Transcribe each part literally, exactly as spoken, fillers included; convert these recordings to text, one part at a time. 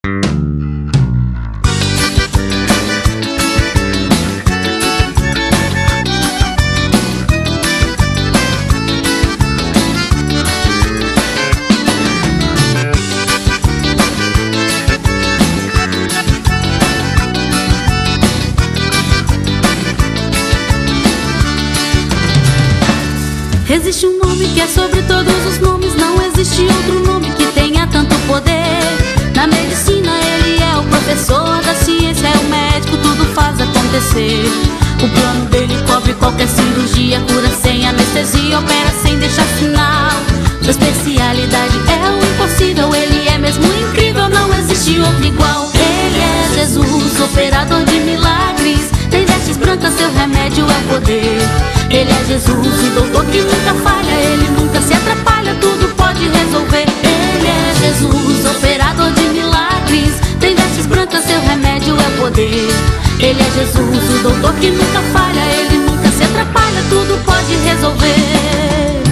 Existe um nome que é sobre todos os nomes, não existe outro nome que tenha tanto poder. Na medicina ele é o professor da ciência, é o médico, tudo faz acontecer. O plano dele cobre qualquer cirurgia, cura sem anestesia, opera sem deixar sinal. Sua especialidade é o impossível, ele é mesmo incrível, não existe outro igual. Ele é Jesus, operador de milagres, tem vestes brancas, seu remédio é poder. Ele é Jesus, o doutor que nunca falha, ele nunca se atrapalha, tudo pode resolver. Ele é Jesus, operador de milagres, tem vestes brancas, seu remédio é poder. Ele é Jesus, o doutor que nunca falha, ele nunca se atrapalha, tudo pode resolver.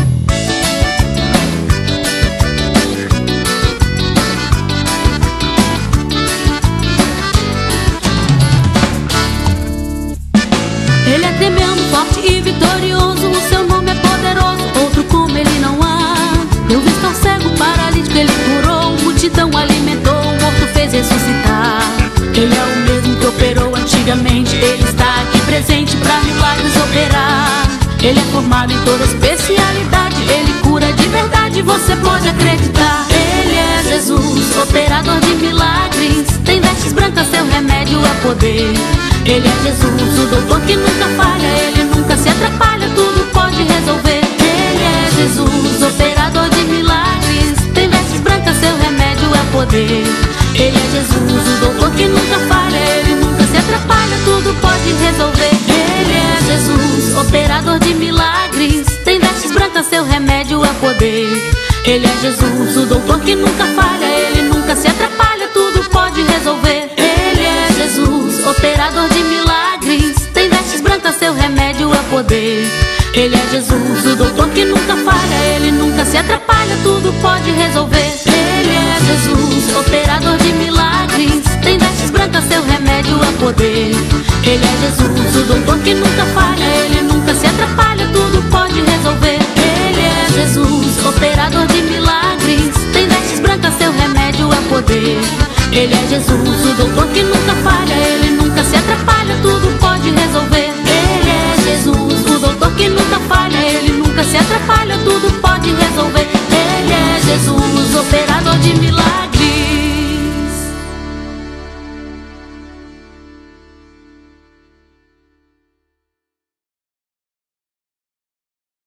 Ele é tremendo, forte e vitorioso, o seu nome é poderoso, outro como ele não há. Eu vi tão cego, paralítico, ele curou, multidão alimentou, o morto fez ressuscitar. Ele é o mesmo que operou antigamente, ele está aqui presente pra milagres operar. Ele é formado em toda especialidade, ele cura de verdade, você pode acreditar. Ele é Jesus, operador de milagres, tem vestes brancas, seu remédio é poder. Ele é Jesus, o doutor que nunca falha, ele nunca se atrapalha, tudo pode resolver. Ele é Jesus, operador de milagres, tem vestes brancas, seu remédio é poder. Ele é Jesus, o doutor que nunca falha, ele nunca se atrapalha, tudo pode resolver. Ele é Jesus, operador de milagres, tem vestes brancas, seu remédio é poder. Ele é Jesus, o doutor que nunca falha, ele nunca se atrapalha, tudo pode resolver. Ele é Jesus, operador de milagres, tem vestes brancas, seu remédio é poder. Ele é Jesus, o doutor que nunca falha, ele nunca se atrapalha, tudo pode resolver. Ele é Jesus, operador de milagres, tem vestes brancas, seu remédio é poder. Ele é Jesus, o doutor que nunca falha, ele nunca se atrapalha, tudo pode resolver. Ele é Jesus, operador de milagres, tem vestes brancas, seu remédio é poder. Ele é Jesus, o doutor que nunca falha, ele nunca se atrapalha, tudo pode resolver. Ele é Jesus, o doutor que nunca falha, ele nunca se atrapalha, tudo pode resolver. Ele é Jesus.